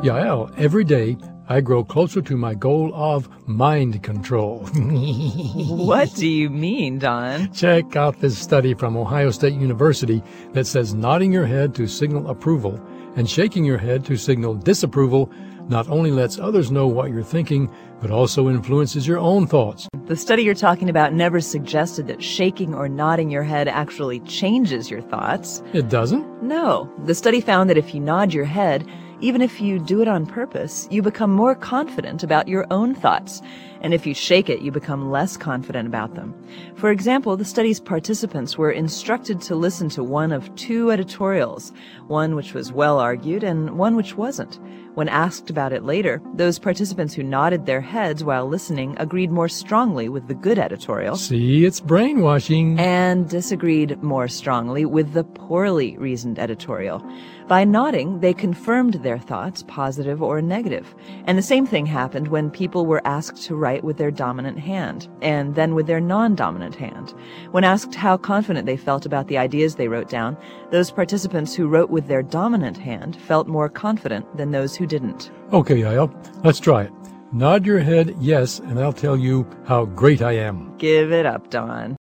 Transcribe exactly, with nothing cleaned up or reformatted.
Yael, every day I grow closer to my goal of mind control. What do you mean, Don? Check out this study from Ohio State University that says nodding your head to signal approval and shaking your head to signal disapproval not only lets others know what you're thinking, but also influences your own thoughts. The study you're talking about never suggested that shaking or nodding your head actually changes your thoughts. It doesn't? No. The study found that if you nod your head, even if you do it on purpose, you become more confident about your own thoughts. And if you shake it, you become less confident about them. For example, the study's participants were instructed to listen to one of two editorials, one which was well argued and one which wasn't. When asked about it later, those participants who nodded their heads while listening agreed more strongly with the good editorial. See, it's brainwashing. And disagreed more strongly with the poorly reasoned editorial. By nodding, they confirmed their thoughts, positive or negative. And the same thing happened when people were asked to write with their dominant hand, and then with their non-dominant hand. When asked how confident they felt about the ideas they wrote down, those participants who wrote with their dominant hand felt more confident than those who didn't. Okay, Yael, let's try it. Nod your head yes, and I'll tell you how great I am. Give it up, Don.